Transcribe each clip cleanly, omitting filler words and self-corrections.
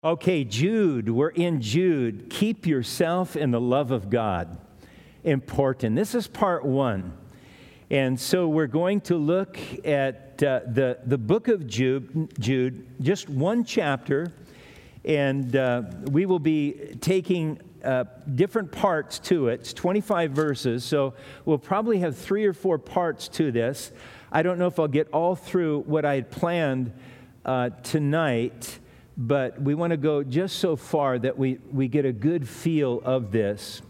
Okay, Jude, we're in Jude. Keep yourself in the love of God. Important. This is part 1. And so we're going to look at the book of Jude, just one chapter, and we will be taking different parts to it. It's 25 verses, so we'll probably have 3 or 4 parts to this. I don't know if I'll get all through what I had planned tonight, but we want to go just so far that we get a good feel of this.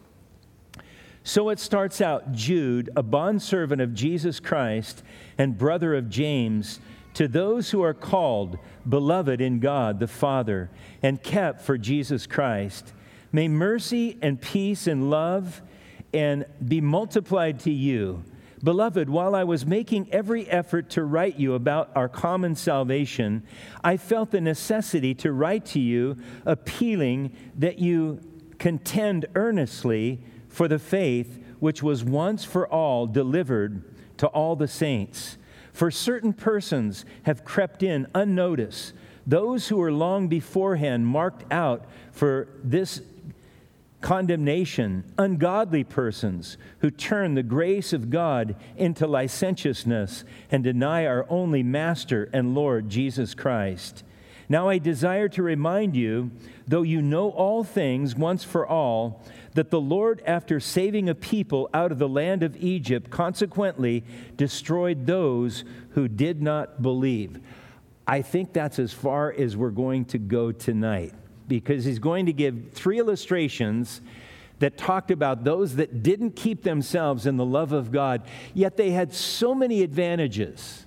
So it starts out, Jude, a bondservant of Jesus Christ and brother of James, to those who are called, beloved in God the Father, and kept for Jesus Christ. May mercy and peace and love and be multiplied to you. Beloved, while I was making every effort to write you about our common salvation, I felt the necessity to write to you, appealing that you contend earnestly for the faith which was once for all delivered to all the saints. For certain persons have crept in unnoticed, those who were long beforehand marked out for this condemnation, ungodly persons who turn the grace of God into licentiousness and deny our only Master and Lord Jesus Christ. Now I desire to remind you, though you know all things once for all, that the Lord, after saving a people out of the land of Egypt, consequently destroyed those who did not believe. I think that's as far as we're going to go tonight, because he's going to give 3 illustrations that talked about those that didn't keep themselves in the love of God, yet they had so many advantages.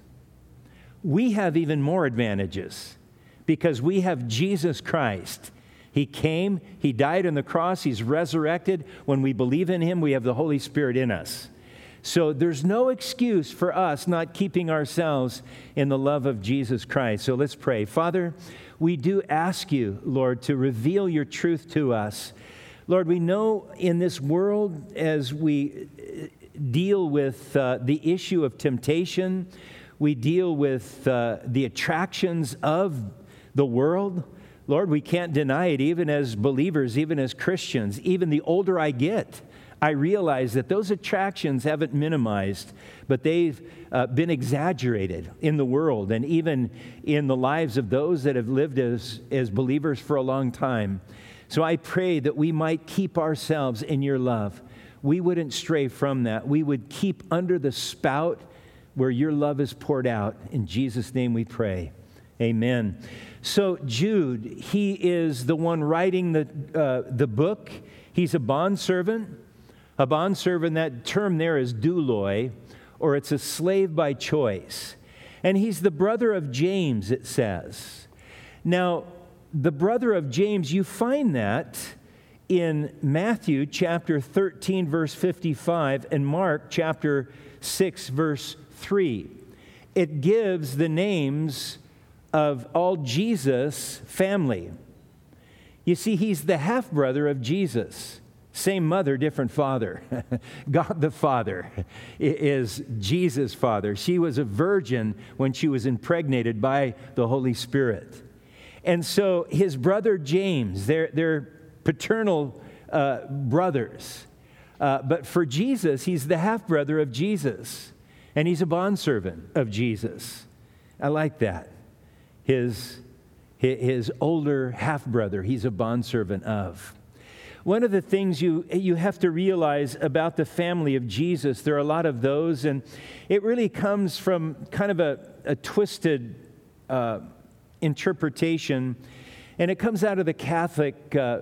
We have even more advantages because we have Jesus Christ. He came, He died on the cross, He's resurrected. When we believe in Him, we have the Holy Spirit in us. So there's no excuse for us not keeping ourselves in the love of Jesus Christ. So let's pray. Father, we do ask you, Lord, to reveal your truth to us. Lord, we know in this world, as we deal with the issue of temptation, we deal with the attractions of the world. Lord, we can't deny it, even as believers, even as Christians. Even the older I get, I realize that those attractions haven't minimized, but they've been exaggerated in the world and even in the lives of those that have lived as believers for a long time. So I pray that we might keep ourselves in your love. We wouldn't stray from that. We would keep under the spout where your love is poured out. In Jesus' name we pray. Amen. So Jude, he is the one writing the book. He's a bondservant. A bondservant, that term there is douloi, or it's a slave by choice. And he's the brother of James, it says. Now, the brother of James, you find that in Matthew chapter 13, verse 55, and Mark chapter 6, verse 3. It gives the names of all Jesus' family. You see, he's the half-brother of Jesus. Same mother, different father. God the Father is Jesus' father. She was a virgin when she was impregnated by the Holy Spirit. And so his brother James, they're paternal brothers. But for Jesus, he's the half-brother of Jesus. And he's a bondservant of Jesus. I like that. His older half-brother, he's a bondservant of. One of the things you have to realize about the family of Jesus, there are a lot of those, and it really comes from kind of a twisted interpretation, and it comes out of the Catholic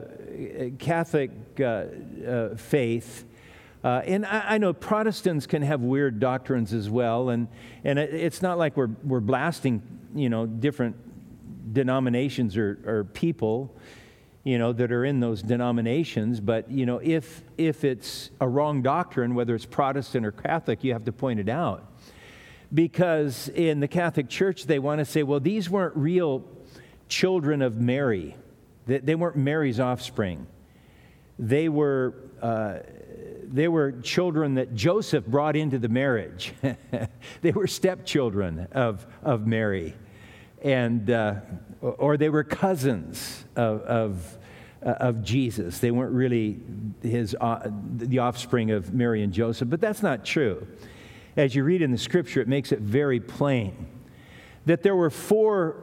faith. And I know Protestants can have weird doctrines as well, and it's not like we're blasting, different denominations or people, that are in those denominations. But, if it's a wrong doctrine, whether it's Protestant or Catholic, you have to point it out. Because in the Catholic Church, they want to say, well, these weren't real children of Mary. They weren't Mary's offspring. They were children that Joseph brought into the marriage. They were stepchildren of Mary. And or they were cousins of Jesus. They weren't really the offspring of Mary and Joseph, but that's not true. As you read in the Scripture, it makes it very plain that there were 4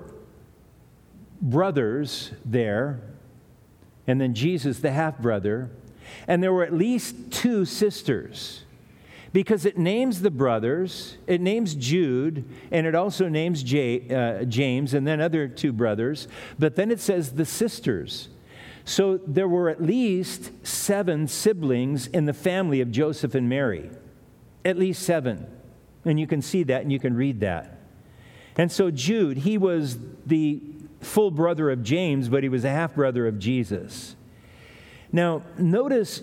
brothers there, and then Jesus, the half-brother, and there were at least 2 sisters, because it names the brothers, it names Jude, and it also names James, and then other 2 brothers, but then it says the sisters. So there were at least 7 siblings in the family of Joseph and Mary. At least 7. And you can see that and you can read that. And so Jude, he was the full brother of James, but he was a half-brother of Jesus. Now, notice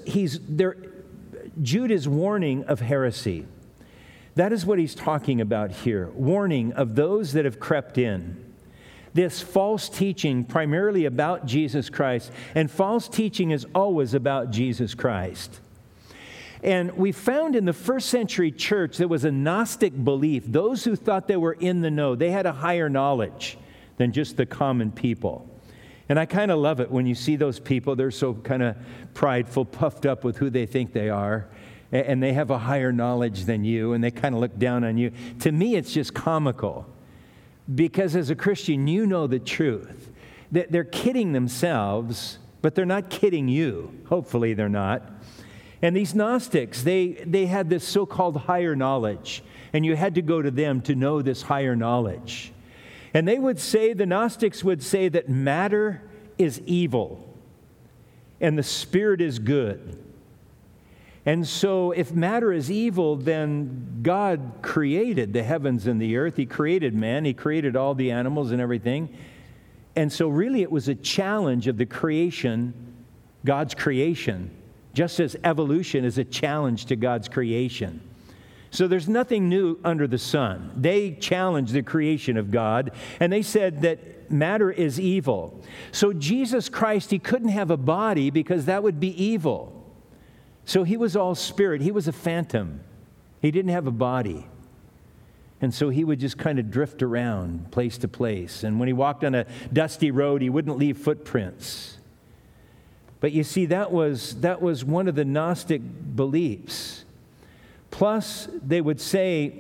Jude is warning of heresy. That is what he's talking about here. Warning of those that have crept in. This false teaching primarily about Jesus Christ. And false teaching is always about Jesus Christ. And we found in the first century church there was a Gnostic belief. Those who thought they were in the know, they had a higher knowledge than just the common people. And I kind of love it when you see those people. They're so kind of prideful, puffed up with who they think they are. And they have a higher knowledge than you, and they kind of look down on you. To me, it's just comical. Because as a Christian, you know the truth. They're kidding themselves, but they're not kidding you. Hopefully they're not. And these Gnostics, they had this so-called higher knowledge, and you had to go to them to know this higher knowledge. And they would say, the Gnostics would say that matter is evil, and the spirit is good. And so if matter is evil, then God created the heavens and the earth. He created man. He created all the animals and everything. And so really it was a challenge of the creation, God's creation, just as evolution is a challenge to God's creation. So there's nothing new under the sun. They challenged the creation of God, and they said that matter is evil. So Jesus Christ, he couldn't have a body because that would be evil. So he was all spirit. He was a phantom. He didn't have a body. And so he would just kind of drift around place to place. And when he walked on a dusty road, he wouldn't leave footprints. But you see, that was one of the Gnostic beliefs. Plus, they would say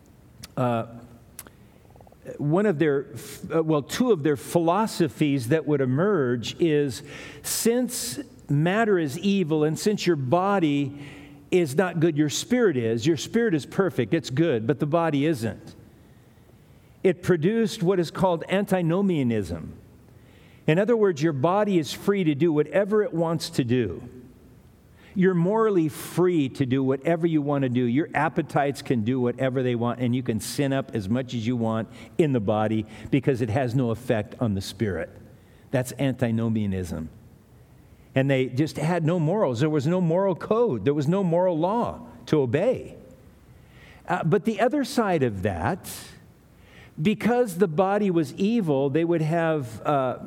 two of their philosophies that would emerge is, since matter is evil and since your body is not good, your spirit is. Your spirit is perfect, it's good, but the body isn't. It produced what is called antinomianism. In other words, your body is free to do whatever it wants to do. You're morally free to do whatever you want to do. Your appetites can do whatever they want, and you can sin up as much as you want in the body because it has no effect on the spirit. That's antinomianism. And they just had no morals. There was no moral code. There was no moral law to obey. But the other side of that, because the body was evil, they would have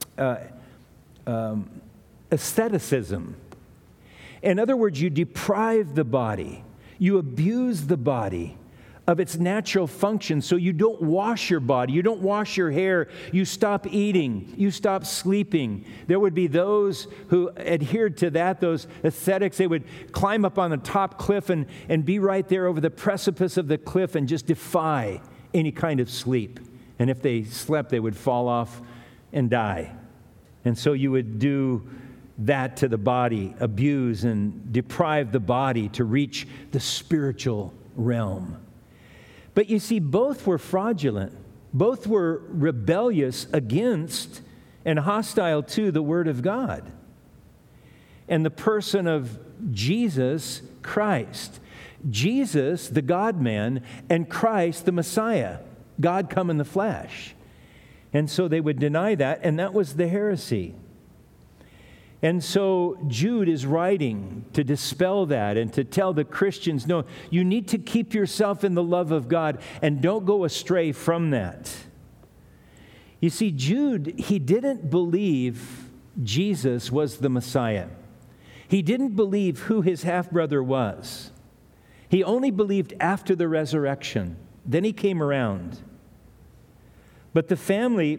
asceticism. In other words, you deprive the body, you abuse the body of its natural function. So you don't wash your body, you don't wash your hair, you stop eating, you stop sleeping. There would be those who adhered to that, those ascetics. They would climb up on the top cliff and be right there over the precipice of the cliff and just defy any kind of sleep. And if they slept, they would fall off and die. And so you would do that to the body, abuse and deprive the body to reach the spiritual realm. But you see, both were fraudulent. Both were rebellious against and hostile to the Word of God and the person of Jesus Christ. Jesus, the God-man, and Christ, the Messiah, God come in the flesh. And so they would deny that, and that was the heresy. And so Jude is writing to dispel that and to tell the Christians, no, you need to keep yourself in the love of God and don't go astray from that. You see, Jude, he didn't believe Jesus was the Messiah. He didn't believe who his half-brother was. He only believed after the resurrection. Then he came around. But the family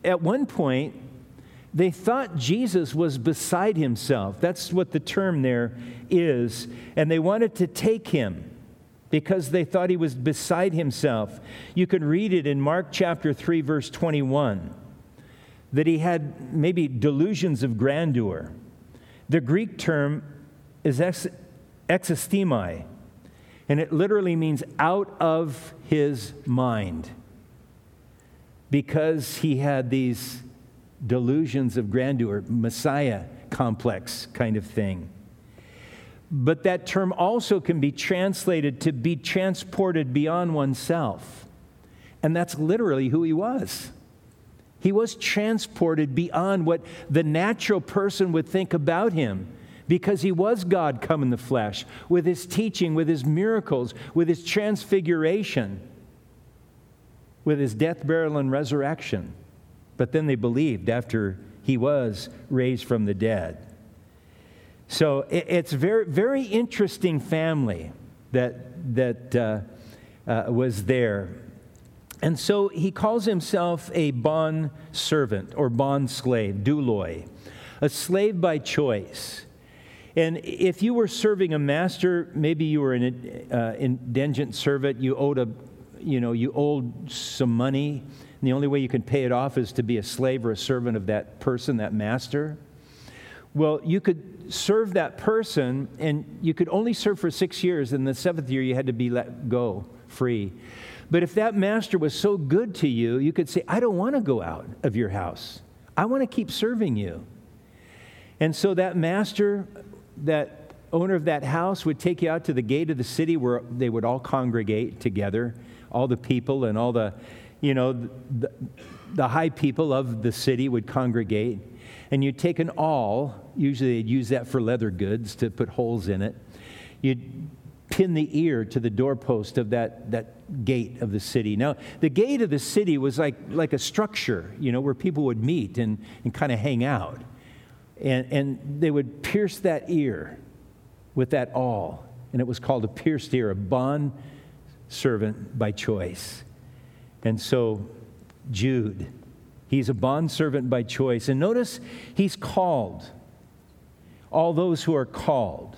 at one point, they thought Jesus was beside himself. That's what the term there is. And they wanted to take him because they thought he was beside himself. You can read it in Mark chapter 3, verse 21, that he had maybe delusions of grandeur. The Greek term is existemi, and it literally means out of his mind, because he had these delusions of grandeur, Messiah complex kind of thing. But that term also can be translated to be transported beyond oneself. And that's literally who he was. He was transported beyond what the natural person would think about him, because he was God come in the flesh, with his teaching, with his miracles, with his transfiguration, with his death, burial, and resurrection. But then they believed after he was raised from the dead. So it's very, very interesting family that was there. And so he calls himself a bond servant or bond slave, douloi, a slave by choice. And if you were serving a master, maybe you were an indigent servant, you owed some money. And the only way you can pay it off is to be a slave or a servant of that person, that master. Well, you could serve that person, and you could only serve for 6 years. In the 7th year, you had to be let go free. But if that master was so good to you, you could say, I don't want to go out of your house. I want to keep serving you. And so that master, that owner of that house, would take you out to the gate of the city where they would all congregate together, all the people and all the high people of the city would congregate, and you'd take an awl. Usually they'd use that for leather goods to put holes in it. You'd pin the ear to the doorpost of that gate of the city. Now, the gate of the city was like a structure, where people would meet and kind of hang out. And they would pierce that ear with that awl, and it was called a pierced ear, a bond servant by choice. And so Jude, he's a bondservant by choice. And notice he's called. All those who are called.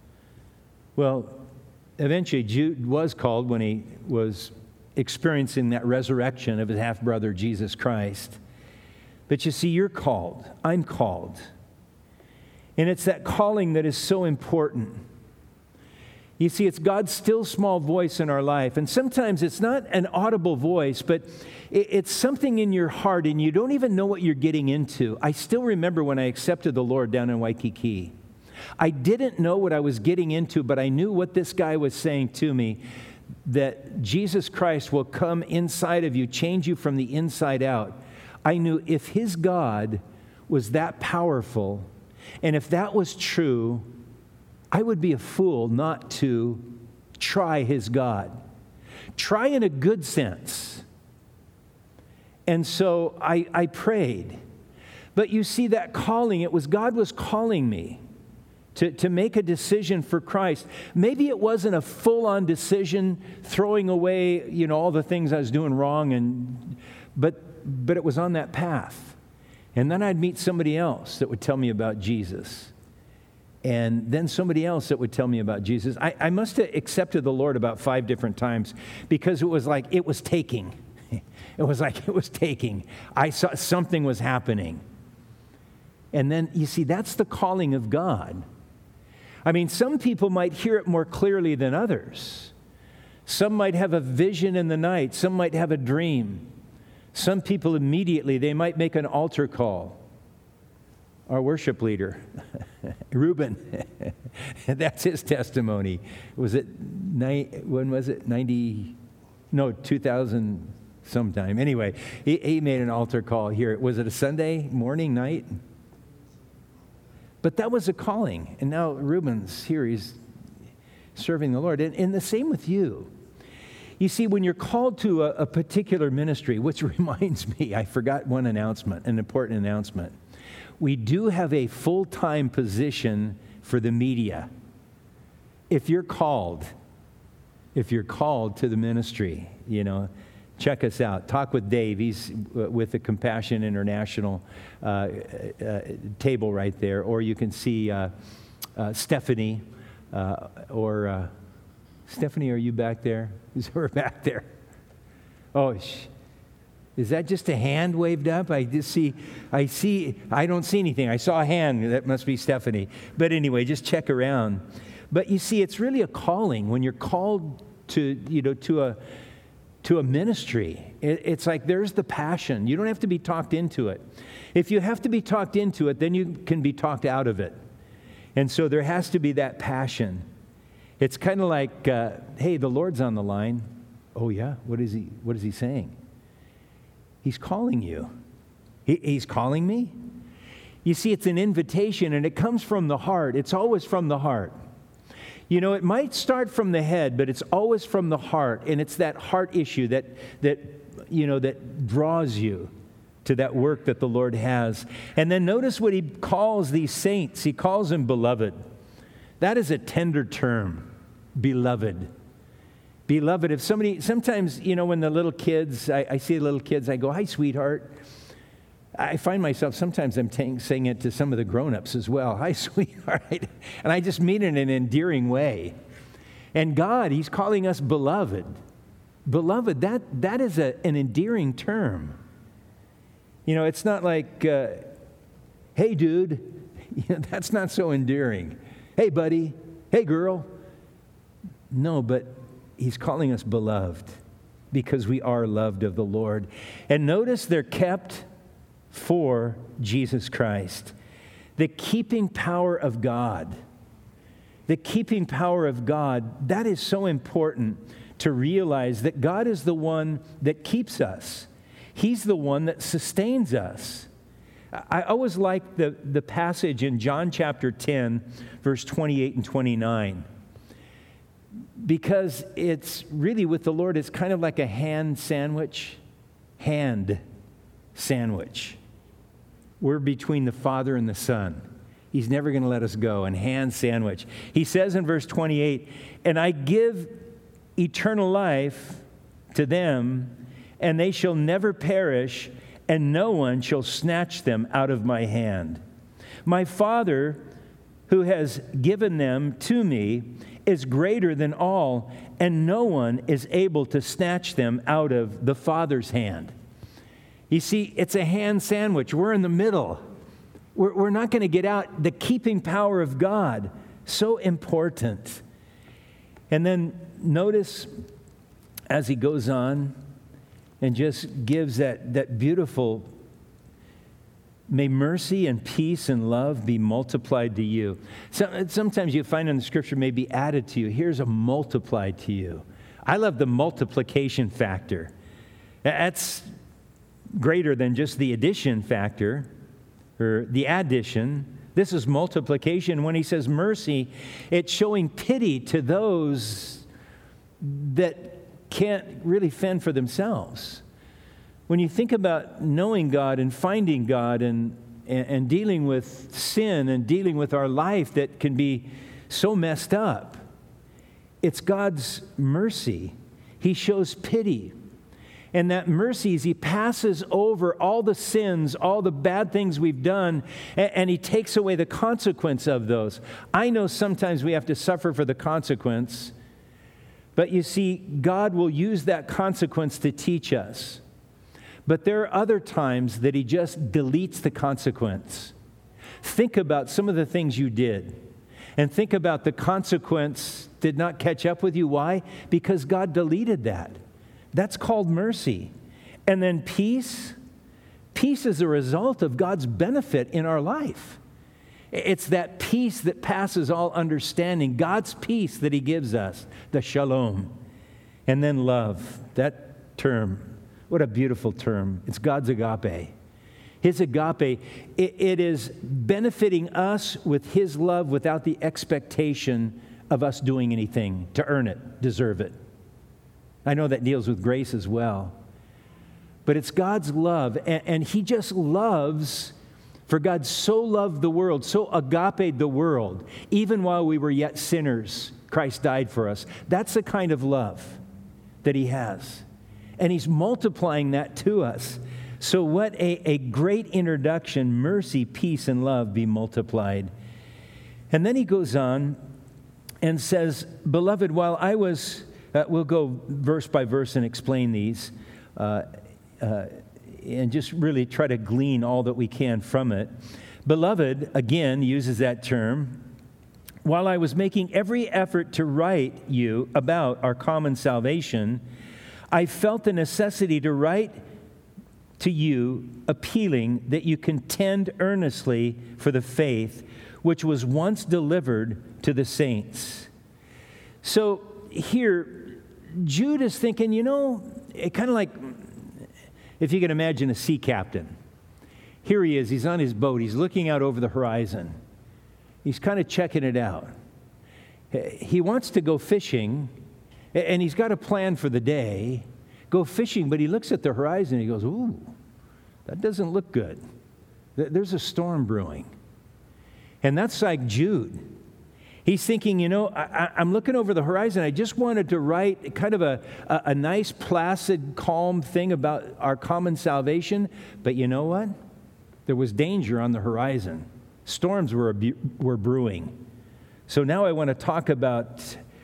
Well, eventually Jude was called when he was experiencing that resurrection of his half-brother, Jesus Christ. But you see, you're called. I'm called. And it's that calling that is so important. You see, it's God's still small voice in our life. And sometimes it's not an audible voice, but it's something in your heart, and you don't even know what you're getting into. I still remember when I accepted the Lord down in Waikiki. I didn't know what I was getting into, but I knew what this guy was saying to me, that Jesus Christ will come inside of you, change you from the inside out. I knew if his God was that powerful, and if that was true, I would be a fool not to try his God. Try in a good sense. And so I prayed. But you see, that calling, God was calling me to make a decision for Christ. Maybe it wasn't a full-on decision, throwing away, all the things I was doing wrong, but it was on that path. And then I'd meet somebody else that would tell me about Jesus. And then somebody else that would tell me about Jesus. I must have accepted the Lord about 5 different times, because it was like it was taking. It was like it was taking. I saw something was happening. And then, you see, that's the calling of God. I mean, some people might hear it more clearly than others. Some might have a vision in the night. Some might have a dream. Some people immediately, they might make an altar call. Our worship leader, Reuben, that's his testimony. Was it, when was it, 2000 sometime. Anyway, he made an altar call here. Was it a Sunday morning, night? But that was a calling. And now Reuben's here, he's serving the Lord. And the same with you. You see, when you're called to a particular ministry, which reminds me, I forgot one announcement, an important announcement. We do have a full-time position for the media. If you're called to the ministry, check us out. Talk with Dave. He's with the Compassion International table right there. Or you can see Stephanie. Stephanie, are you back there? We're back there. Oh, is that just a hand waved up? I don't see anything. I saw a hand. That must be Stephanie. But anyway, just check around. But you see, it's really a calling. When you're called to a ministry, it's like there's the passion. You don't have to be talked into it. If you have to be talked into it, then you can be talked out of it. And so there has to be that passion. It's kind of like, hey, the Lord's on the line. Oh yeah, what is he saying? He's calling you. He's calling me? You see, it's an invitation, and it comes from the heart. It's always from the heart. You know, it might start from the head, but it's always from the heart, and it's that heart issue that draws you to that work that the Lord has. And then notice what he calls these saints. He calls them beloved. That is a tender term, beloved. Beloved, if somebody, sometimes, when the little kids, I see little kids, I go, hi, sweetheart. I find myself, sometimes I'm saying it to some of the grown-ups as well. Hi, sweetheart. And I just mean it in an endearing way. And God, he's calling us beloved. Beloved, that is an endearing term. It's not like, hey, dude. That's not so endearing. Hey, buddy. Hey, girl. No, but he's calling us beloved because we are loved of the Lord. And notice they're kept for Jesus Christ. The keeping power of God. The keeping power of God, that is so important to realize that God is the one that keeps us. He's the one that sustains us. I always like the passage in John chapter 10, verse 28 and 29. Because it's really with the Lord, it's kind of like a hand sandwich. We're between the Father and the Son. He's never going to let us go. And hand sandwich. He says in verse 28, and I give eternal life to them, and they shall never perish, and no one shall snatch them out of my hand. My Father, who has given them to me, is greater than all, and no one is able to snatch them out of the Father's hand. You see, it's a hand sandwich. We're in the middle. We're not going to get out. The keeping power of God, so important. And then notice as he goes on and just gives that beautiful, may mercy and peace and love be multiplied to you. Sometimes you find in the scripture may be added to you. Here's a multiplied to you. I love the multiplication factor. That's greater than just the addition factor or the addition. This is multiplication. When he says mercy, it's showing pity to those that can't really fend for themselves. When you think about knowing God and finding God and dealing with sin and dealing with our life that can be so messed up, it's God's mercy. He shows pity. And that mercy is he passes over all the sins, all the bad things we've done, and he takes away the consequence of those. I know sometimes we have to suffer for the consequence, but you see, God will use that consequence to teach us. But there are other times that he just deletes the consequence. Think about some of the things you did, and think about the consequence did not catch up with you. Why? Because God deleted that. That's called mercy. And then peace. Peace is a result of God's benefit in our life. It's that peace that passes all understanding. God's peace that he gives us, the shalom. And then love. That term, what a beautiful term. It's God's agape. His agape, it is benefiting us with his love without the expectation of us doing anything to earn it, deserve it. I know that deals with grace as well. But it's God's love, and he just loves, for God so loved the world, so agaped the world, even while we were yet sinners, Christ died for us. That's the kind of love that he has. and he's multiplying that to us. So what a great introduction. Mercy, peace, and love be multiplied. And then he goes on and says, beloved, while I was, we'll go verse by verse and explain these, and just really try to glean all that we can from it. Beloved, again, uses that term. While I was making every effort to write you about our common salvation, I felt the necessity to write to you, appealing that you contend earnestly for the faith which was once delivered to the saints. So here, Jude is thinking, kind of like if you can imagine a sea captain. Here he is, he's on his boat, he's looking out over the horizon. He's kind of checking it out. He wants to go fishing, and he's got a plan for the day. Go fishing, but he looks at the horizon and he goes, ooh, that doesn't look good. There's a storm brewing. And that's like Jude. He's thinking, I'm looking over the horizon. I just wanted to write kind of a nice, placid, calm thing about our common salvation. But you know what? There was danger on the horizon. Storms were brewing. So now I want to talk about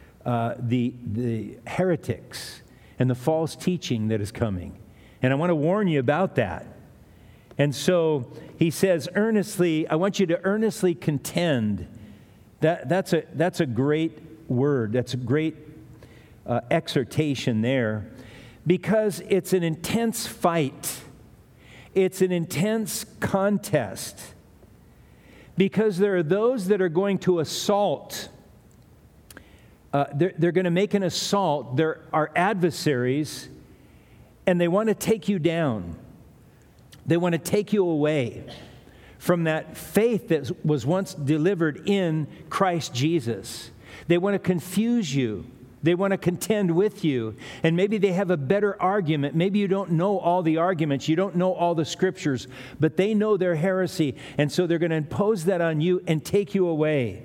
the heretics and the false teaching that is coming. And I want to warn you about that. And so he says, earnestly, I want you to earnestly contend. That's a great word. That's a great exhortation there, because it's an intense fight. It's an intense contest, because there are those that are going to assault. They're going to make an assault. There are adversaries, and they want to take you down. They want to take you away from that faith that was once delivered in Christ Jesus. They want to confuse you. They want to contend with you. And maybe they have a better argument. Maybe you don't know all the arguments. You don't know all the scriptures. But they know their heresy. And so they're going to impose that on you and take you away.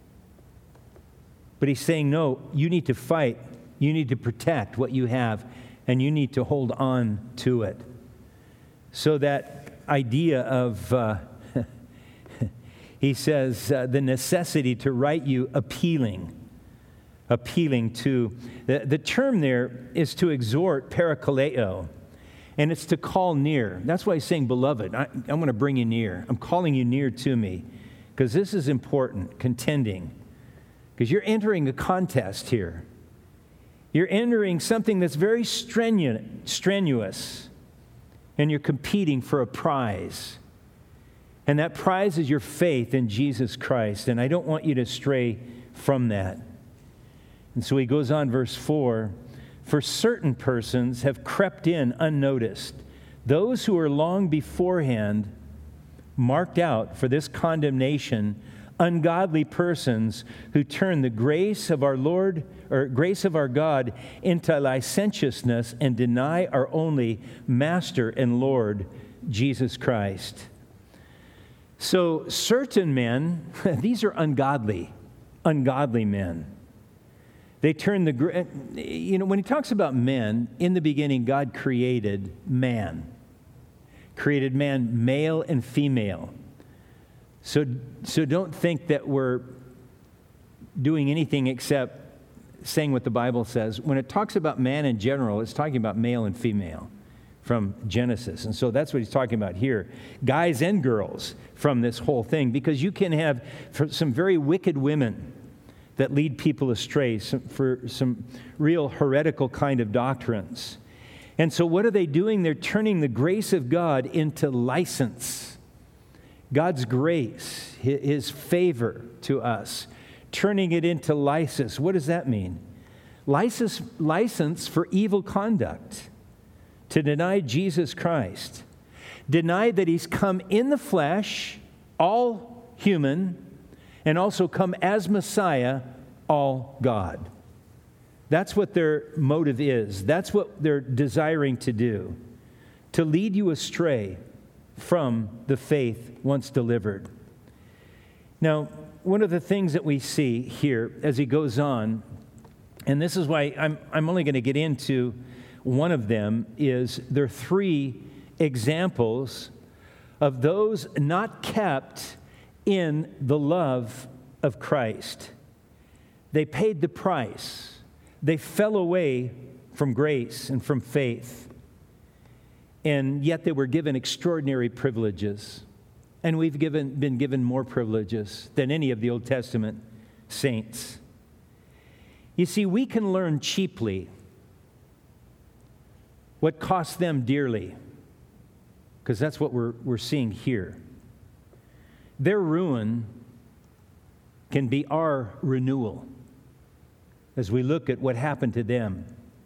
But he's saying, no, you need to fight. You need to protect what you have. And you need to hold on to it. So that idea of, he says, the necessity to write you appealing to, the term there is to exhort, parakaleo, and it's to call near. That's why he's saying, beloved, I'm going to bring you near. I'm calling you near to me, because this is important, contending, because you're entering a contest here. You're entering something that's very strenuous, and you're competing for a prize. And that prize is your faith in Jesus Christ, and I don't want you to stray from that. And so he goes on, verse 4, for certain persons have crept in unnoticed, those who are long beforehand marked out for this condemnation, ungodly persons who turn the grace of our Lord, or grace of our God, into licentiousness and deny our only Master and Lord, Jesus Christ. So certain men, these are ungodly men. They turn when he talks about men, in the beginning, God created man, male and female. So don't think that we're doing anything except saying what the Bible says. When it talks about man in general, it's talking about male and female from Genesis. And so that's what he's talking about here. Guys and girls from this whole thing, because you can have some very wicked women that lead people astray for some real heretical kind of doctrines. And so what are they doing? They're turning the grace of God into license. God's grace, his favor to us, turning it into license. What does that mean? License for evil conduct, to deny Jesus Christ, deny that he's come in the flesh, all human, and also come as Messiah, all God. That's what their motive is. That's what they're desiring to do, to lead you astray from the faith once delivered. Now, one of the things that we see here as he goes on, and this is why I'm only going to get into one of them is there are 3 examples of those not kept in the love of Christ. They paid the price. They fell away from grace and from faith. And yet they were given extraordinary privileges. And we've been given more privileges than any of the Old Testament saints. You see, we can learn cheaply what cost them dearly, because that's what we're seeing here. Their ruin can be our renewal as we look at what happened to them.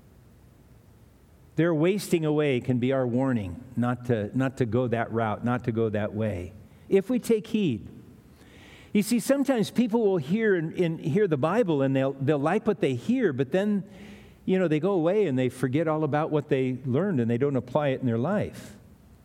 Their wasting away can be our warning not to go that route, not to go that way, if we take heed. You see, sometimes people will hear the Bible and they'll like what they hear, but then, they go away and they forget all about what they learned and they don't apply it in their life.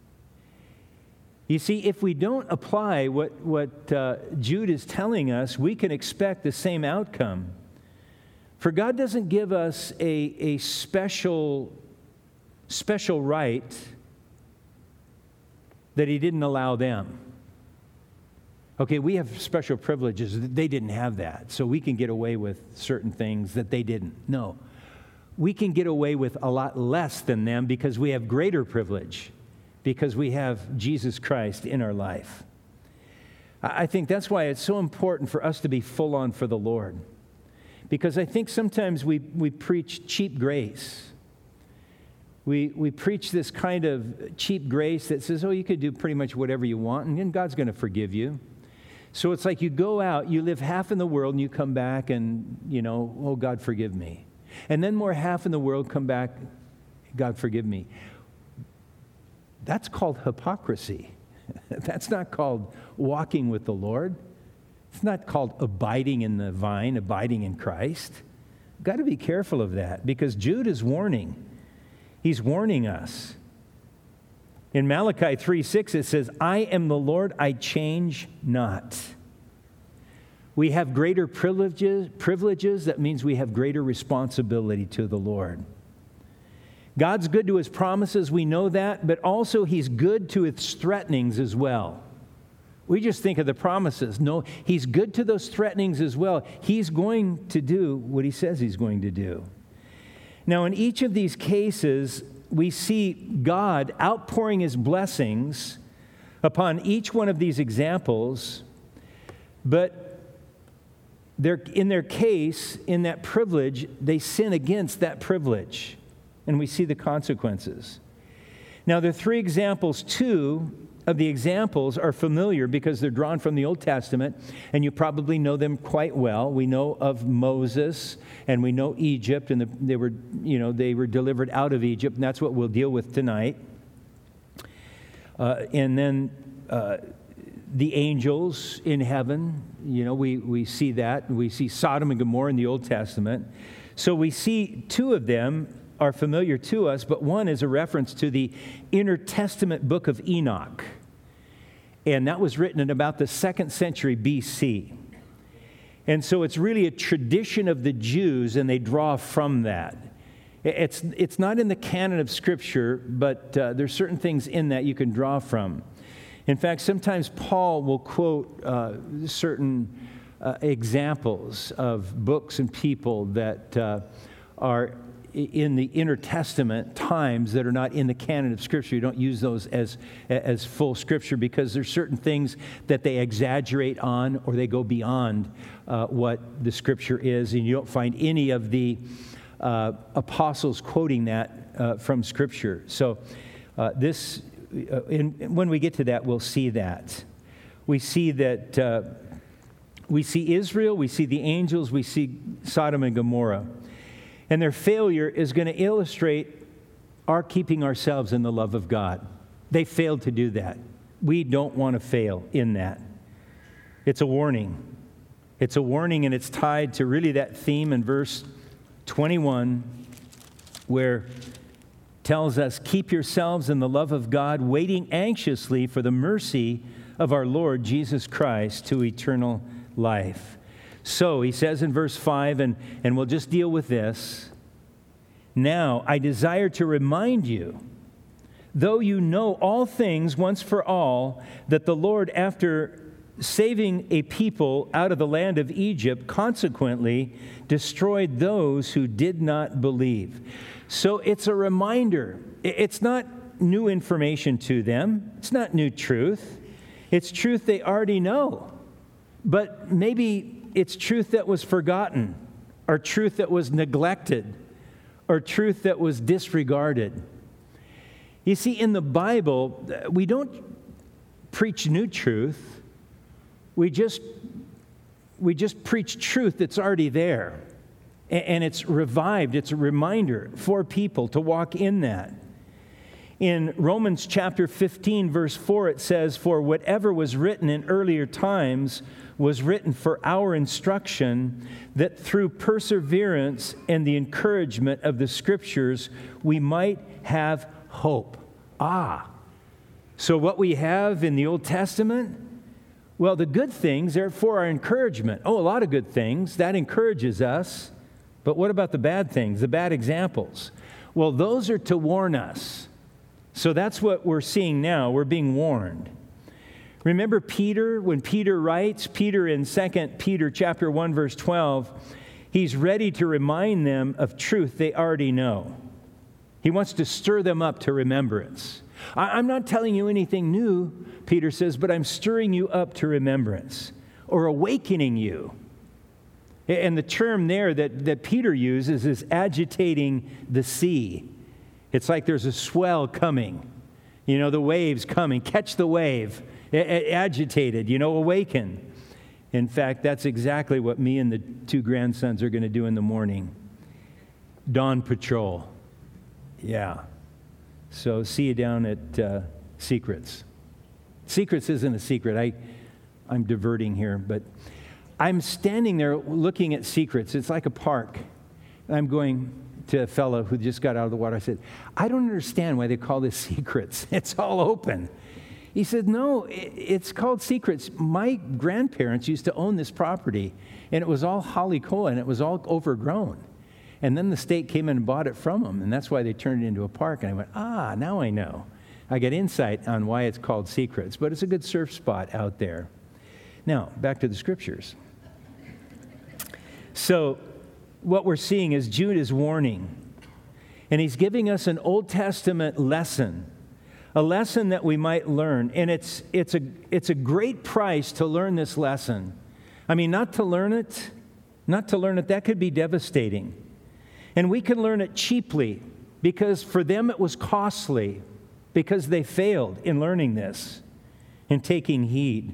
You see, if we don't apply what Jude is telling us, we can expect the same outcome. For God doesn't give us a special right that He didn't allow them. Okay, we have special privileges. They didn't have that, so we can get away with certain things that they didn't. No, we can get away with a lot less than them because we have greater privilege, because we have Jesus Christ in our life. I think that's why it's so important for us to be full on for the Lord, because I think sometimes we preach cheap grace. We preach this kind of cheap grace that says, you could do pretty much whatever you want, and then God's going to forgive you. So it's like you go out, you live half in the world, and you come back and, God, forgive me. And then more half in the world come back, God, forgive me. That's called hypocrisy. That's not called walking with the Lord. It's not called abiding in the vine, abiding in Christ. Got to be careful of that, because Jude is warning. He's warning us. In Malachi 3:6 it says, I am the Lord, I change not. We have greater privileges. That means we have greater responsibility to the Lord. God's good to His promises, we know that, but also He's good to His threatenings as well. We just think of the promises. No, He's good to those threatenings as well. He's going to do what He says He's going to do. Now, in each of these cases, we see God outpouring His blessings upon each one of these examples, but in their case, in that privilege, they sin against that privilege, and we see the consequences. Now, there are 3 examples. 2 of the examples are familiar because they're drawn from the Old Testament, and you probably know them quite well. We know of Moses, and we know Egypt, and they were delivered out of Egypt, and that's what we'll deal with tonight. And then the angels in heaven, we see that. We see Sodom and Gomorrah in the Old Testament. So we see 2 of them are familiar to us, but one is a reference to the intertestament book of Enoch. And that was written in about the 2nd century BC. And so it's really a tradition of the Jews, and they draw from that. It's not in the canon of Scripture, but there's certain things in that you can draw from. In fact, sometimes Paul will quote certain examples of books and people that are in the intertestament times that are not in the canon of Scripture. You don't use those as full Scripture because there's certain things that they exaggerate on, or they go beyond what the Scripture is, and you don't find any of the apostles quoting that from Scripture. So when we get to that, we'll see that. We see that we see Israel, we see the angels, we see Sodom and Gomorrah. And their failure is going to illustrate our keeping ourselves in the love of God. They failed to do that. We don't want to fail in that. It's a warning. It's a warning, and it's tied to really that theme in verse 21, where it tells us, keep yourselves in the love of God, waiting anxiously for the mercy of our Lord Jesus Christ to eternal life. So, he says in verse 5, and we'll just deal with this. Now, I desire to remind you, though you know all things once for all, that the Lord, after saving a people out of the land of Egypt, consequently destroyed those who did not believe. So it's a reminder. It's not new information to them. It's not new truth. It's truth they already know. But maybe it's truth that was forgotten, or truth that was neglected, or truth that was disregarded. You see, in the Bible, we don't preach new truth. We just preach truth that's already there. And it's revived. It's a reminder for people to walk in that. In Romans chapter 15, verse 4, it says, "For whatever was written in earlier times was written for our instruction, that through perseverance and the encouragement of the Scriptures we might have hope." So what we have in the Old Testament, well, the good things are for our encouragement. A lot of good things. That encourages us. But what about the bad things, the bad examples? Well, those are to warn us. So that's what we're seeing now. We're being warned. Remember Peter, when Peter writes, Peter in 2 Peter chapter 1, verse 12, he's ready to remind them of truth they already know. He wants to stir them up to remembrance. I'm not telling you anything new, Peter says, but I'm stirring you up to remembrance, or awakening you. And the term there that Peter uses is agitating the sea. It's like there's a swell coming. The wave's coming. Catch the wave. Agitated, awaken. In fact, that's exactly what me and the two grandsons are going to do in the morning. Dawn patrol. Yeah. So see you down at Secrets. Secrets isn't a secret. I'm diverting here, but I'm standing there looking at Secrets. It's like a park. And I'm going to a fellow who just got out of the water. I said, "I don't understand why they call this Secrets. It's all open." He said, "No, it's called Secrets. My grandparents used to own this property, and it was all holly koa, and it was all overgrown. And then the state came in and bought it from them, and that's why they turned it into a park." And I went, now I know. I get insight on why it's called Secrets, but it's a good surf spot out there. Now, back to the Scriptures. So what we're seeing is Jude is warning, and he's giving us an Old Testament lesson, a lesson that we might learn. And it's a great price to learn this lesson. I mean, not to learn it, that could be devastating. And we can learn it cheaply, because for them it was costly, because they failed in learning this and taking heed.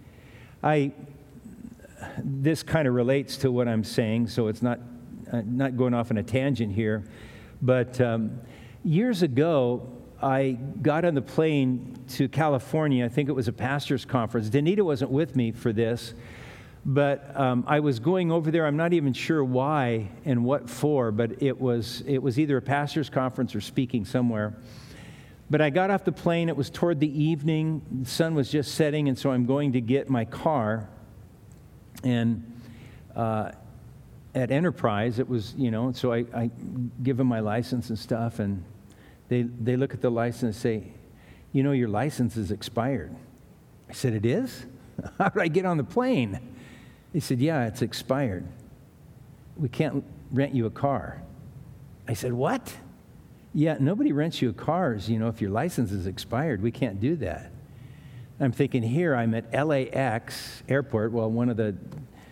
This kind of relates to what I'm saying, so it's not going off on a tangent here. But years ago, I got on the plane to California. I think it was a pastor's conference. Danita wasn't with me for this, but I was going over there. I'm not even sure why and what for, but it was either a pastor's conference or speaking somewhere. But I got off the plane. It was toward the evening. The sun was just setting, and so I'm going to get my car. And at Enterprise, it was, so I give them my license and stuff, and they look at the license and say, "Your license is expired." I said, "It is? How did I get on the plane?" They said, "Yeah, it's expired. We can't rent you a car." I said, "What?" "Yeah, nobody rents you cars, if your license is expired. We can't do that." I'm thinking, here I'm at LAX airport, one of the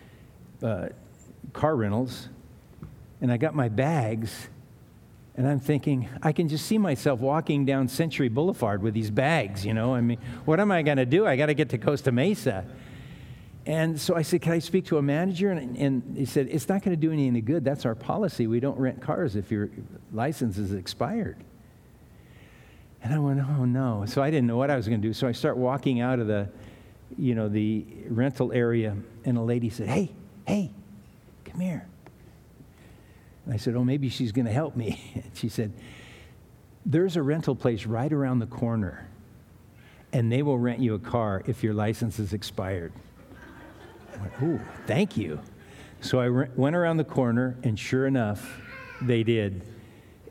car rentals, and I got my bags, and I'm thinking, I can just see myself walking down Century Boulevard with these bags, what am I going to do? I got to get to Costa Mesa. And so I said, "Can I speak to a manager?" And he said, "It's not going to do any good. That's our policy. We don't rent cars if your license is expired." And I went, "Oh, no." So I didn't know what I was going to do. So I start walking out of the rental area, and a lady said, Hey, come here. And I said, "Oh, maybe she's going to help me." And she said, "There's a rental place right around the corner, and they will rent you a car if your license is expired." I went, "Ooh, thank you." So I went around the corner, and sure enough, they did.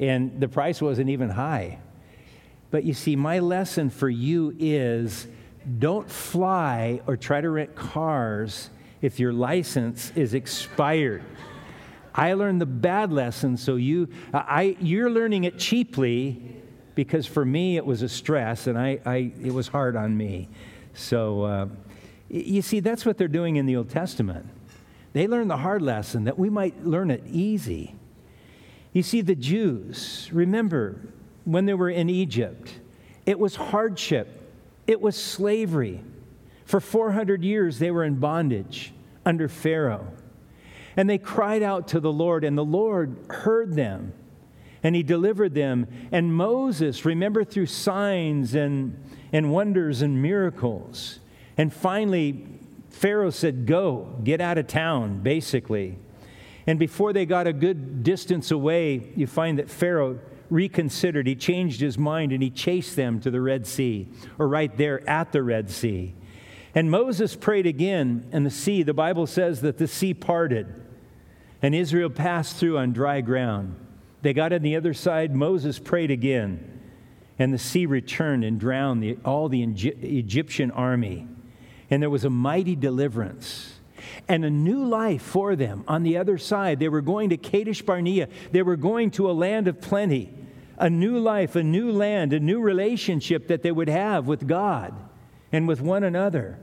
and the price wasn't even high. But you see, my lesson for you is don't fly or try to rent cars if your license is expired. I learned the bad lesson, so you're learning it cheaply, because for me it was a stress, and it was hard on me. So you see, that's what they're doing in the Old Testament. They learned the hard lesson that we might learn it easy. You see, the Jews, remember, when they were in Egypt, it was hardship. It was slavery. For 400 years, they were in bondage under Pharaoh. And they cried out to the Lord, and the Lord heard them, and he delivered them. And Moses, remember, through signs and wonders and miracles. And finally, Pharaoh said, go, get out of town, basically. And before they got a good distance away, you find that Pharaoh reconsidered. He changed his mind, and he chased them to the Red Sea, or right there at the Red Sea. And Moses prayed again, and the Bible says that the sea parted, and Israel passed through on dry ground. They got on the other side. Moses prayed again, and the sea returned and drowned all the Egyptian army. And there was a mighty deliverance and a new life for them on the other side. They were going to Kadesh Barnea. They were going to a land of plenty, a new life, a new land, a new relationship that they would have with God and with one another.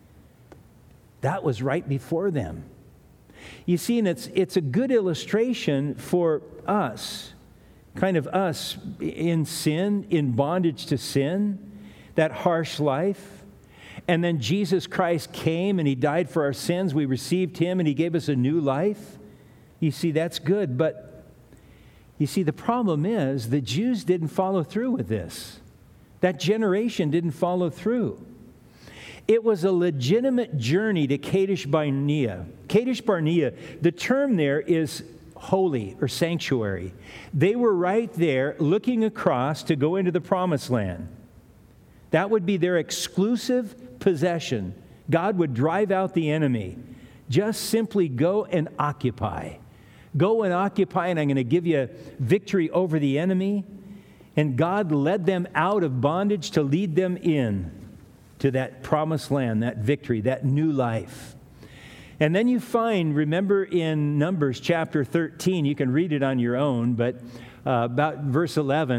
That was right before them. You see, and it's a good illustration for us, kind of us in sin, in bondage to sin, that harsh life. And then Jesus Christ came and he died for our sins. We received him and he gave us a new life. You see, that's good. But you see, the problem is the Jews didn't follow through with this. That generation didn't follow through. It was a legitimate journey to Kadesh Barnea. Kadesh Barnea, the term there is holy or sanctuary. They were right there looking across to go into the promised land. That would be their exclusive possession. God would drive out the enemy. Just simply go and occupy. Go and occupy, and I'm going to give you victory over the enemy. And God led them out of bondage to lead them in to that promised land, that victory, that new life. And then you find, remember in Numbers chapter 13, you can read it on your own, but about verse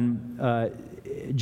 11,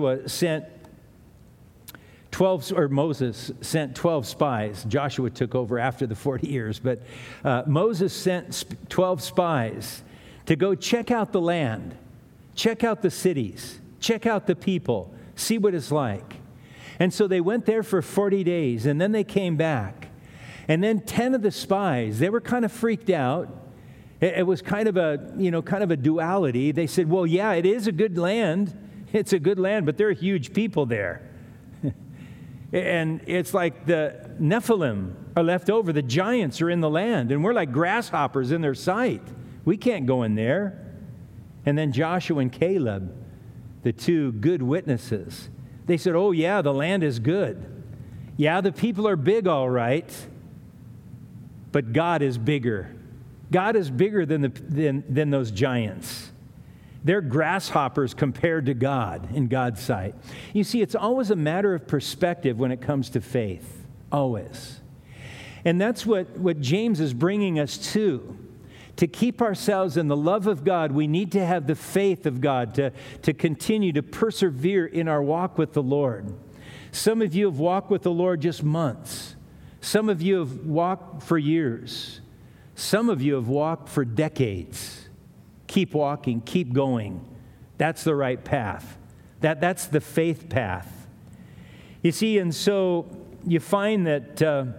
Moses sent 12 spies. Joshua took over after the 40 years, but Moses sent 12 spies to go check out the land, check out the cities, check out the people, see what it's like. And so they went there for 40 days, and then they came back. And then 10 of the spies, they were kind of freaked out. It was kind of a duality. They said, well, yeah, it is a good land. It's a good land, but there are huge people there. And it's like the Nephilim are left over. The giants are in the land, and we're like grasshoppers in their sight. We can't go in there. And then Joshua and Caleb, the two good witnesses, they said, oh, yeah, the land is good. Yeah, the people are big, all right, but God is bigger. God is bigger than those giants. They're grasshoppers compared to God in God's sight. You see, it's always a matter of perspective when it comes to faith, always. And that's what James is bringing us to. To keep ourselves in the love of God, we need to have the faith of God to continue to persevere in our walk with the Lord. Some of you have walked with the Lord just months. Some of you have walked for years. Some of you have walked for decades. Keep walking, keep going. That's the right path. That's the faith path. You see, and so you find that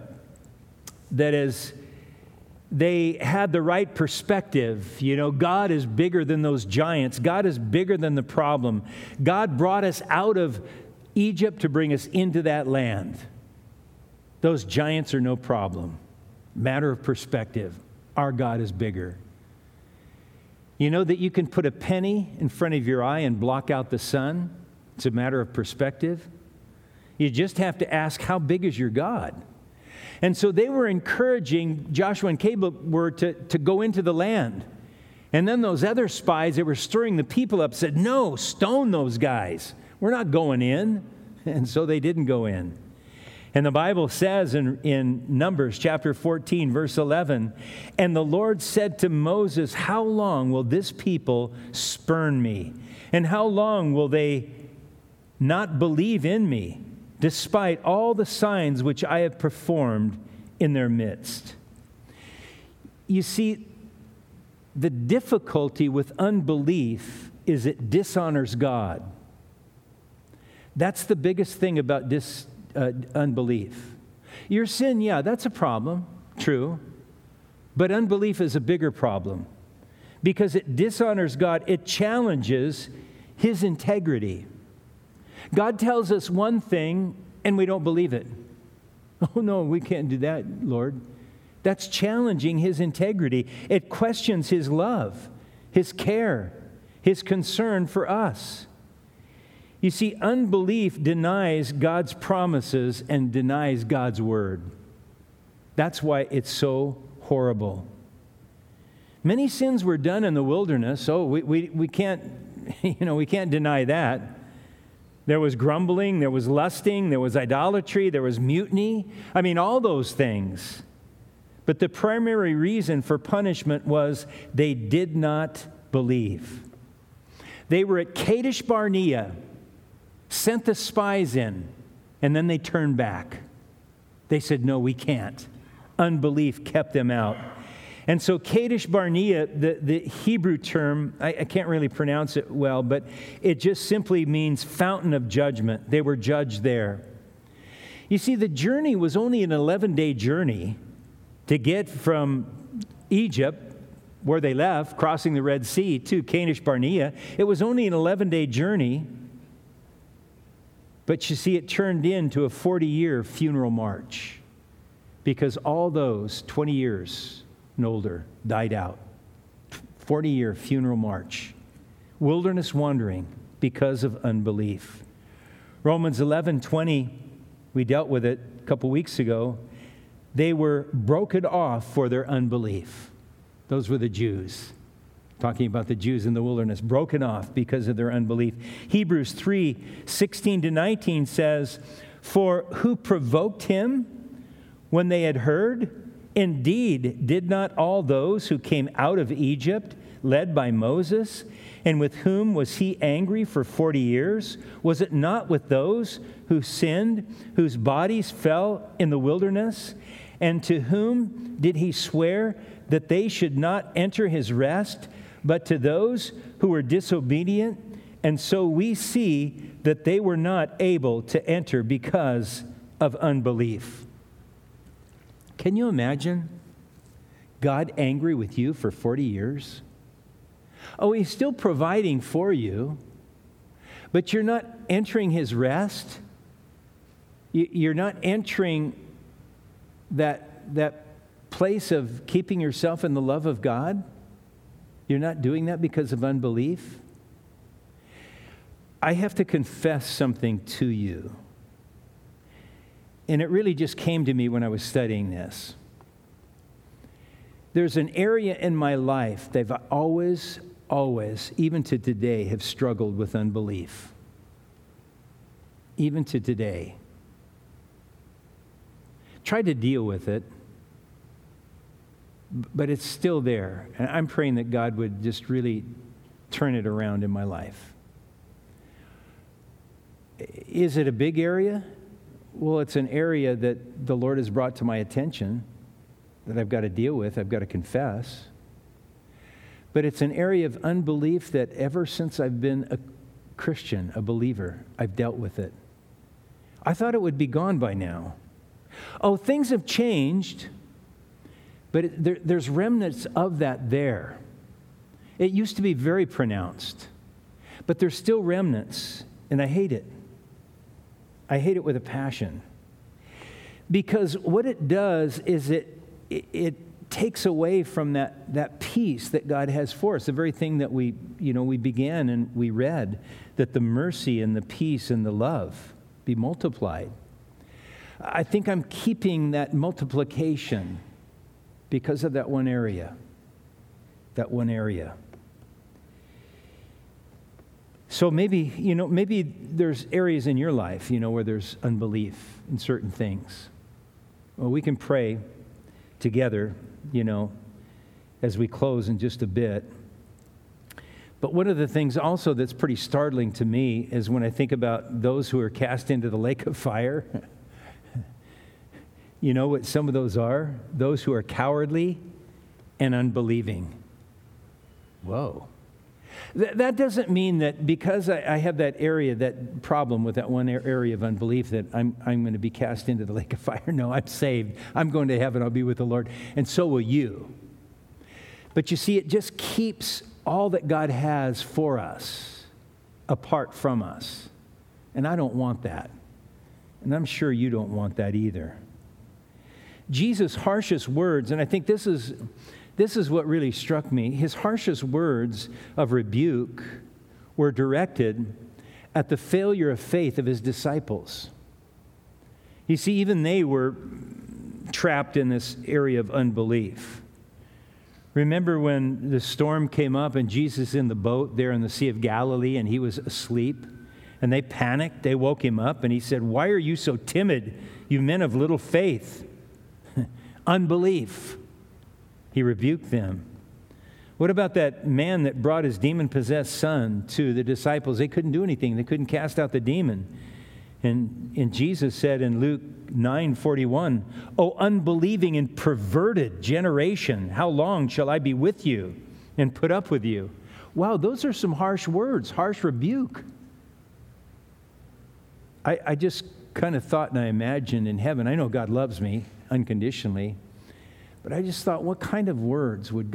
as they had the right perspective. God is bigger than those giants. God is bigger than the problem. God brought us out of Egypt to bring us into that land. Those giants are no problem. Matter of perspective. Our God is bigger. You know that you can put a penny in front of your eye and block out the sun? It's a matter of perspective. You just have to ask, how big is your God? And so they were encouraging, Joshua and Caleb were to go into the land. And then those other spies that were stirring the people up said, no, stone those guys. We're not going in. And so they didn't go in. And the Bible says in Numbers chapter 14, verse 11, and the Lord said to Moses, how long will this people spurn me? And how long will they not believe in me, despite all the signs which I have performed in their midst? You see, the difficulty with unbelief is it dishonors God. That's the biggest thing about unbelief. Your sin, yeah, that's a problem, true. But unbelief is a bigger problem because it dishonors God. It challenges His integrity. God tells us one thing and we don't believe it. Oh no, we can't do that, Lord. That's challenging His integrity. It questions His love, His care, His concern for us. You see, unbelief denies God's promises and denies God's word. That's why it's so horrible. Many sins were done in the wilderness. Oh, we can't, we can't deny that. There was grumbling, there was lusting, there was idolatry, there was mutiny. I mean, all those things. But the primary reason for punishment was they did not believe. They were at Kadesh Barnea, sent the spies in, and then they turned back. They said, no, we can't. Unbelief kept them out. And so Kadesh Barnea, the Hebrew term, I can't really pronounce it well, but it just simply means fountain of judgment. They were judged there. You see, the journey was only an 11-day journey to get from Egypt, where they left, crossing the Red Sea, to Kadesh Barnea. It was only an 11-day journey. But you see, it turned into a 40-year funeral march because all those 20 years and older died out. 40-year funeral march. Wilderness wandering because of unbelief. Romans 11:20, we dealt with it a couple weeks ago. They were broken off for their unbelief. Those were the Jews. Talking about the Jews in the wilderness, broken off because of their unbelief. Hebrews 3:16-19 says, for who provoked him when they had heard? Indeed, did not all those who came out of Egypt, led by Moses, and with whom was he angry for 40 years? Was it not with those who sinned, whose bodies fell in the wilderness? And to whom did he swear that they should not enter his rest, but to those who were disobedient? And so we see that they were not able to enter because of unbelief. Can you imagine God angry with you for 40 years? Oh, He's still providing for you, but you're not entering His rest. You're not entering that place of keeping yourself in the love of God. You're not doing that because of unbelief. I have to confess something to you. And it really just came to me when I was studying this. There's an area in my life that I've always, even to today, have struggled with unbelief. Even to today. Tried to deal with it, but it's still there. And I'm praying that God would just really turn it around in my life. Is it a big area? Well, it's an area that the Lord has brought to my attention that I've got to deal with, I've got to confess. But it's an area of unbelief that ever since I've been a Christian, a believer, I've dealt with it. I thought it would be gone by now. Oh, things have changed, but there's remnants of that there. It used to be very pronounced, but there's still remnants, and I hate it. I hate it with a passion. Because what it does is it takes away from that peace that God has for us. The very thing that we began and we read, that the mercy and the peace and the love be multiplied. I think I'm keeping that multiplication because of that one area. that one area. So maybe there's areas in your life, where there's unbelief in certain things. Well, we can pray together, as we close in just a bit. But one of the things also that's pretty startling to me is when I think about those who are cast into the lake of fire. You know what some of those are? Those who are cowardly and unbelieving. Whoa. That doesn't mean that because I have that area, that problem with that one area of unbelief, that I'm going to be cast into the lake of fire. No, I'm saved. I'm going to heaven. I'll be with the Lord. And so will you. But you see, it just keeps all that God has for us apart from us. And I don't want that. And I'm sure you don't want that either. Jesus' harshest words, and I think this is what really struck me. His harshest words of rebuke were directed at the failure of faith of his disciples. You see, even they were trapped in this area of unbelief. Remember when the storm came up and Jesus in the boat there in the Sea of Galilee and he was asleep? And they panicked. They woke him up and he said, "Why are you so timid, you men of little faith?" Unbelief. He rebuked them. What about that man that brought his demon-possessed son to the disciples? They couldn't do anything. They couldn't cast out the demon. And Jesus said in Luke 9:41, "O unbelieving and perverted generation, how long shall I be with you and put up with you?" Wow, those are some harsh words, harsh rebuke. I just kind of thought and I imagined in heaven, I know God loves me unconditionally, but I just thought, what kind of words would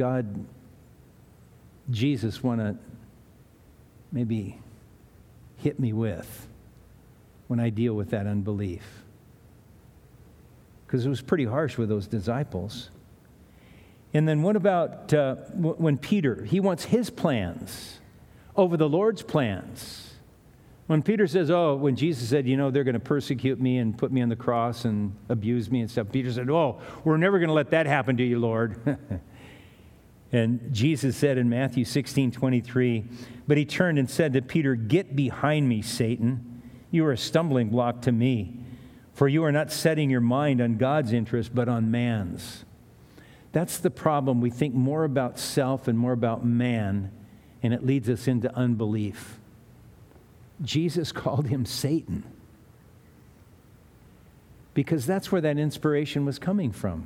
Jesus want to maybe hit me with when I deal with that unbelief? Because it was pretty harsh with those disciples. And then what about when Peter, he wants his plans over the Lord's plans? When Peter says, when Jesus said, they're going to persecute me and put me on the cross and abuse me and stuff, Peter said, we're never going to let that happen to you, Lord. And Jesus said in Matthew 16:23, but he turned and said to Peter, "Get behind me, Satan. You are a stumbling block to me, for you are not setting your mind on God's interest, but on man's." That's the problem. We think more about self and more about man, and it leads us into unbelief. Jesus called him Satan because that's where that inspiration was coming from.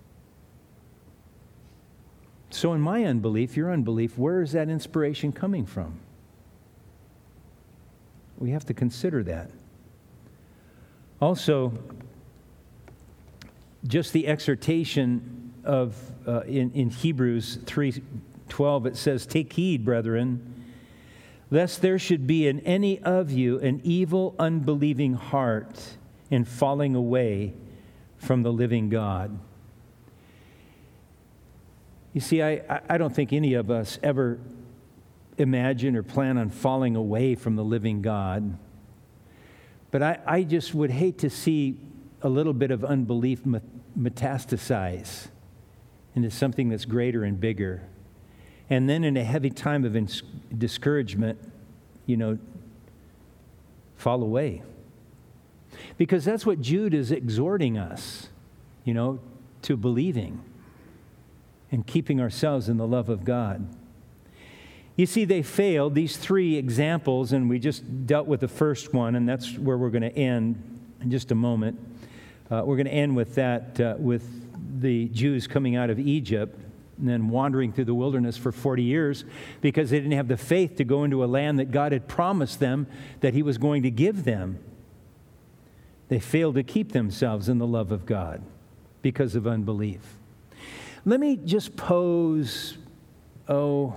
So in my unbelief, your unbelief, where is that inspiration coming from? We have to consider that. Also, just the exhortation of in Hebrews 3:12, it says, "Take heed, brethren, lest there should be in any of you an evil, unbelieving heart in falling away from the living God." You see, I don't think any of us ever imagine or plan on falling away from the living God. But I just would hate to see a little bit of unbelief metastasize into something that's greater and bigger. And then in a heavy time of discouragement, fall away. Because that's what Jude is exhorting us, to believing and keeping ourselves in the love of God. You see, they failed, these three examples, and we just dealt with the first one, and that's where we're going to end in just a moment. We're going to end with that, with the Jews coming out of Egypt and then wandering through the wilderness for 40 years because they didn't have the faith to go into a land that God had promised them that he was going to give them. They failed to keep themselves in the love of God because of unbelief. Let me just pose, let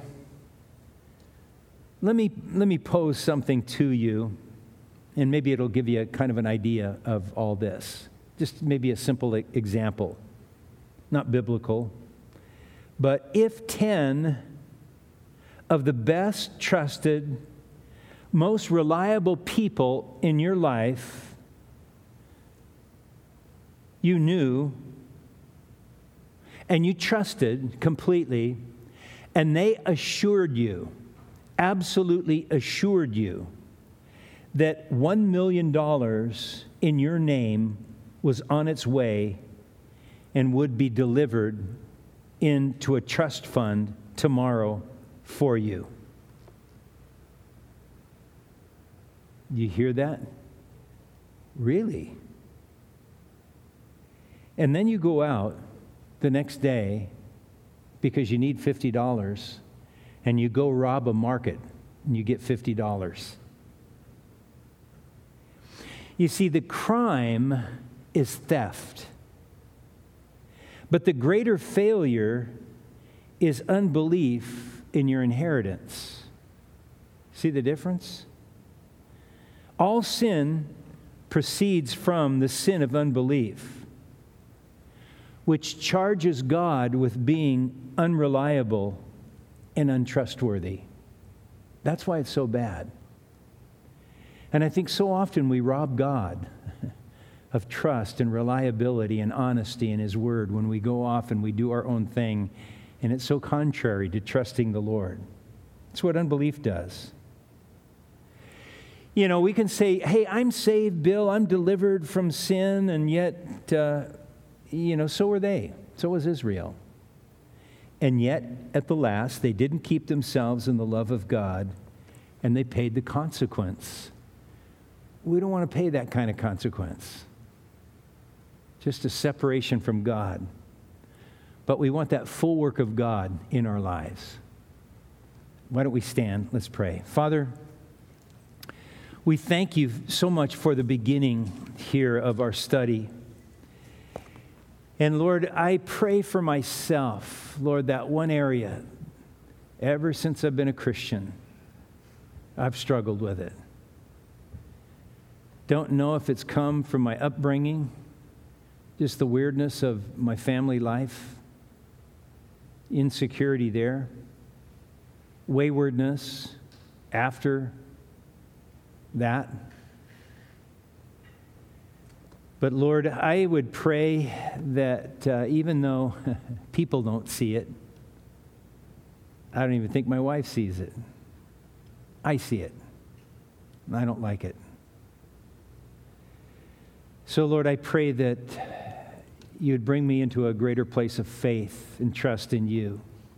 me pose something to you, and maybe it'll give you a kind of an idea of all this. Just maybe a simple example, not biblical. But if 10 of the best trusted, most reliable people in your life you knew and you trusted completely, And they assured you, absolutely assured you, that $1 million in your name was on its way and would be delivered into a trust fund tomorrow for you. You hear that? Really? And then you go out the next day because you need $50 and you go rob a market and you get $50. You see, the crime is theft. But the greater failure is unbelief in your inheritance. See the difference? All sin proceeds from the sin of unbelief, which charges God with being unreliable and untrustworthy. That's why it's so bad. And I think so often we rob God of trust and reliability and honesty in His Word when we go off and we do our own thing, and it's so contrary to trusting the Lord. It's what unbelief does. You know, we can say, hey, I'm saved, Bill, I'm delivered from sin, and yet, so were they. So was Israel. And yet, at the last, they didn't keep themselves in the love of God, and they paid the consequence. We don't want to pay that kind of consequence. Just a separation from God. But we want that full work of God in our lives. Why don't we stand? Let's pray. Father, we thank you so much for the beginning here of our study. And Lord, I pray for myself, Lord, that one area, ever since I've been a Christian, I've struggled with it. Don't know if it's come from my upbringing, just the weirdness of my family life, insecurity there, waywardness after that. But Lord, I would pray that even though people don't see it, I don't even think my wife sees it. I see it, and I don't like it. So Lord, I pray that you'd bring me into a greater place of faith and trust in you.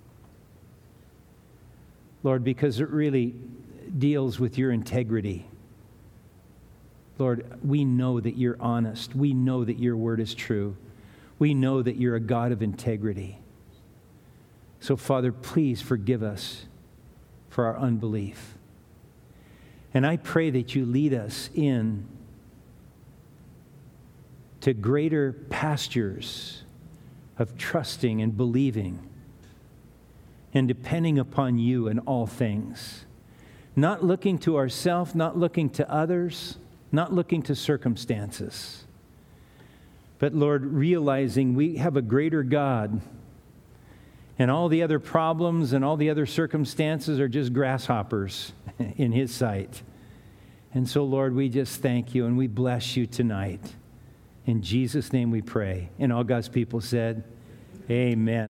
Lord, because it really deals with your integrity. Lord, we know that you're honest. We know that your word is true. We know that you're a God of integrity. So, Father, please forgive us for our unbelief. And I pray that you lead us in to greater pastures of trusting and believing and depending upon you in all things. Not looking to ourselves, not looking to others, not looking to circumstances. But Lord, realizing we have a greater God, and all the other problems and all the other circumstances are just grasshoppers in His sight. And so, Lord, we just thank you and we bless you tonight. In Jesus' name we pray. And all God's people said, amen.